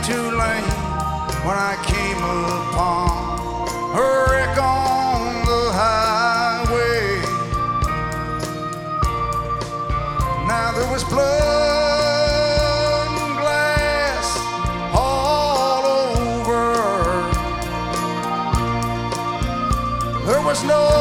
too late when I came upon a wreck on the highway. Now there was blood and glass all over. There was no